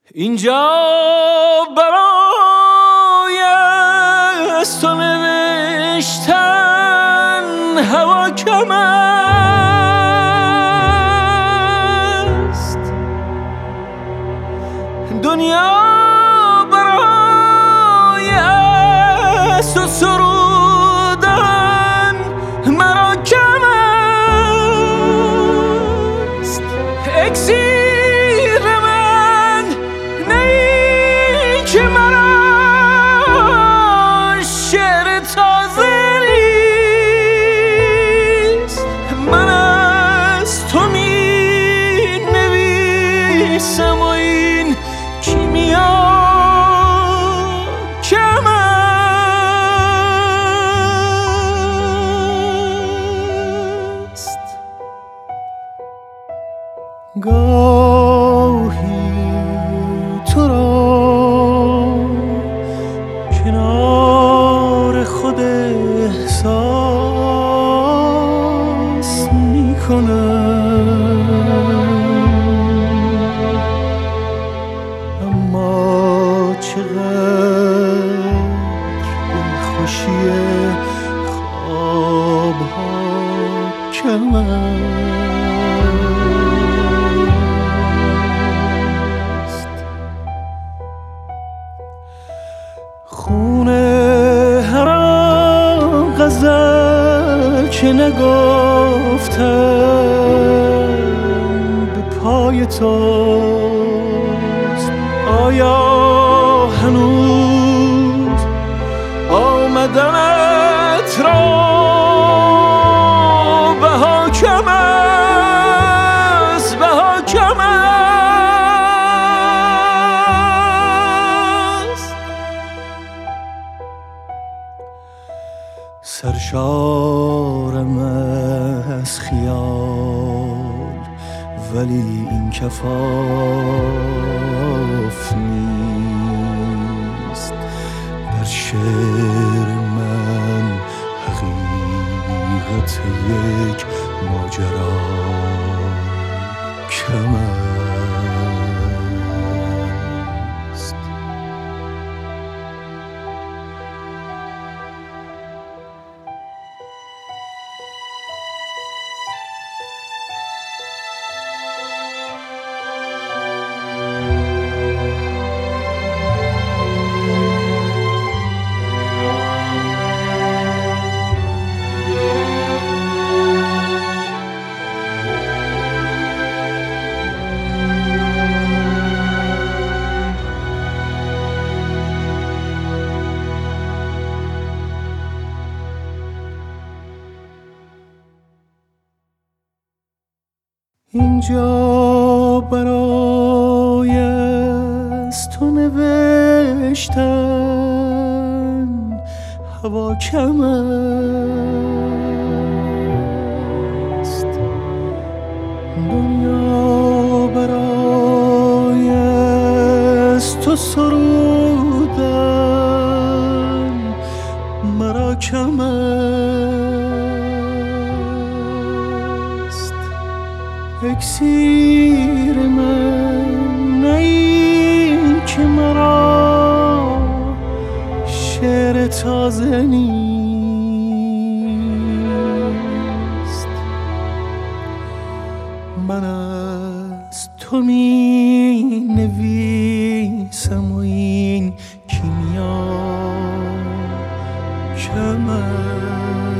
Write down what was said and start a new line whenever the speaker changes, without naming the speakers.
اینجا برای از تو نوشتن هوا کم است، دنیا برای از تو سرودن مرا کم است. اکسیر من نیک مرا شعر تازه نیست، من از تو می نویسم و این کیمیا کم است. گاهی تو را کنار خود احساس می کنم، اما چقدر دلخوشی خوابها کم است. خونه هر آن غزل که نگفتم به پای توست، آیا هنوز آمدنت را بها کم است، بها کم است. سرشارم از خیال ولی این کفاف نیست، در شعر من حقیقت یک ماجرا کم است. اینجا برای از تو نوشتن هوا کم است، دنیا برای از تو سرودن مرا کم است. اکسیر من نه که مرا شعر تازه نیست، من از تو می نویسم و این کیمیا کم است.